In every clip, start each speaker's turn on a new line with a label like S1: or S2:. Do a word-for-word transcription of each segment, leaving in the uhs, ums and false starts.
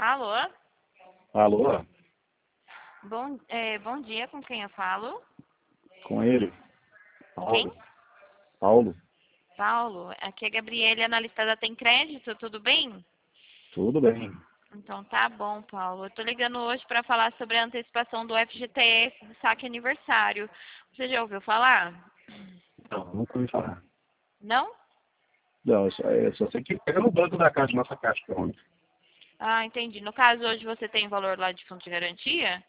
S1: Alô?
S2: Alô?
S1: Bom, é, bom dia, com quem eu falo?
S2: Com ele?
S1: Quem?
S2: Paulo? Paulo?
S1: Paulo, aqui é a Gabriele, analista da Tem Crédito, tudo bem?
S2: Tudo bem.
S1: Então tá bom, Paulo. Eu tô ligando hoje para falar sobre a antecipação do F G T S do saque aniversário. Você já ouviu falar?
S2: Não, nunca ouvi falar.
S1: Não?
S2: Não, eu só, eu só sei que pega no banco da caixa, nossa caixa, pronto.
S1: Ah, entendi. No caso, hoje você tem valor lá de fundo de garantia?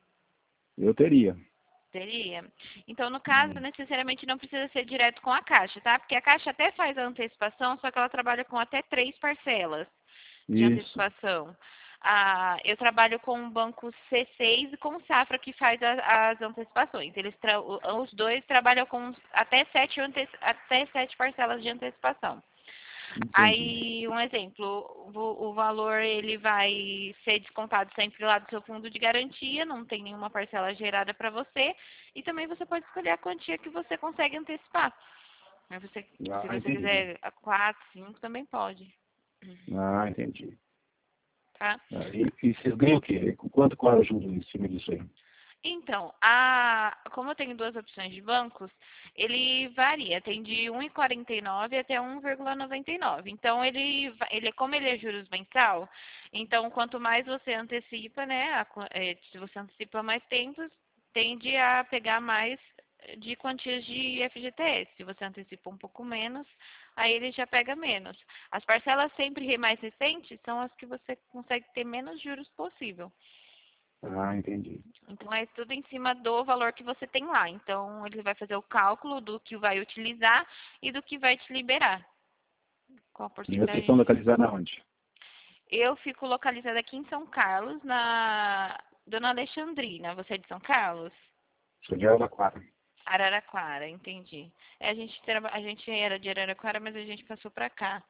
S2: Eu teria.
S1: Teria. Então, no caso,
S2: Hum.
S1: necessariamente não precisa ser direto com a Caixa, tá? Porque a Caixa até faz a antecipação, só que ela trabalha com até três parcelas de
S2: Isso.
S1: antecipação. Ah, eu trabalho com o banco C seis e com o Safra, que faz a- as antecipações. Eles tra- o- os dois trabalham com até sete, ante- até sete parcelas de antecipação.
S2: Entendi.
S1: Aí, um exemplo, o, o valor ele vai ser descontado sempre lá do seu fundo de garantia, não tem nenhuma parcela gerada para você, e também você pode escolher a quantia que você consegue antecipar. Mas você, se
S2: Ah,
S1: você
S2: entendi.
S1: quiser a quatro, cinco, também pode,
S2: Ah, entendi.
S1: tá?
S2: Ah, e, e vocês ganham o quê? Quanto qual é o juro em cima disso aí?
S1: Então, a, como eu tenho duas opções de bancos, ele varia, tem de um vírgula quarenta e nove até um vírgula noventa e nove. Então, ele, va- ele, como ele é juros mensal, então quanto mais você antecipa, né, a qua- eh, se você antecipa mais tempos, tende a pegar mais de quantias de F G T S. Se você antecipa um pouco menos, aí ele já pega menos. As parcelas sempre mais recentes são as que você consegue ter menos juros possível.
S2: Ah, entendi.
S1: Então, é tudo em cima do valor que você tem lá. Então, ele vai fazer o cálculo do que vai utilizar e do que vai te liberar. Qual a
S2: E vocês estão
S1: porcentagem?
S2: localizados aonde?
S1: Eu fico localizada aqui em São Carlos, na Dona Alexandrina. Você é de São Carlos?
S2: Sou de Araraquara.
S1: Araraquara, entendi. É, a, gente, traba- a gente era de Araraquara, mas a gente passou pra cá.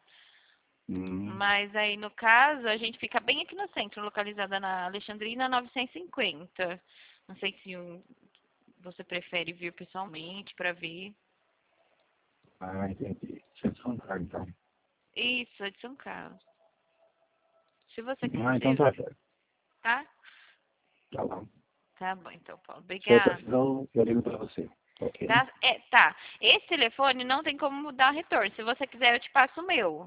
S2: Hum.
S1: Mas aí, no caso, a gente fica bem aqui no centro, localizada na Alexandrina novecentos e cinquenta. Não sei se um- você prefere vir pessoalmente para ver.
S2: Ah, entendi. Vocês são caros, então.
S1: Isso, é de São Carlos. Se você
S2: Ah, então
S1: quiser,
S2: tá certo.
S1: tá?
S2: Tá bom.
S1: Tá bom, então, Paulo.
S2: Se eu
S1: Obrigada.
S2: precisar, eu ligo pra você. Ok?
S1: Tá? É, tá. Esse telefone não tem como mudar o retorno. Se você quiser, eu te passo o meu.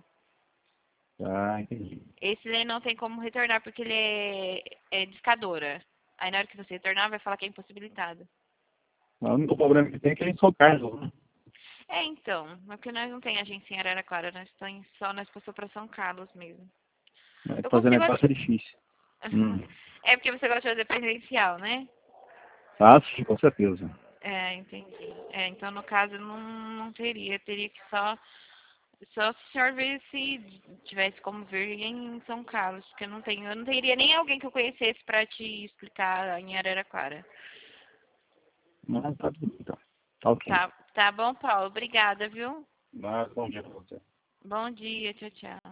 S2: Ah, entendi.
S1: Esse daí não tem como retornar porque ele é, é discadora. Aí na hora que você retornar, vai falar que é impossibilitado.
S2: O único problema que tem é que a gente só Carlos, né?
S1: É, então. É porque nós não tem agência em Araraquara. Nós estamos só nós passou para São Carlos mesmo.
S2: Mas
S1: Eu
S2: fazer
S1: consigo...
S2: negócio é difícil. Hum.
S1: É porque você gosta de fazer presencial, né?
S2: Ah, sim, com certeza.
S1: É, entendi. É, então no caso não, não teria, teria que só, só se o senhor vir se tivesse como vir em São Carlos, porque eu não tenho, eu não teria nem alguém que eu conhecesse para te explicar em Araraquara.
S2: Mas tá tudo então. Tá ok.
S1: Tá, tá bom, Paulo. Obrigada, viu?
S2: Mas bom dia pra você.
S1: Bom dia, tchau, tchau.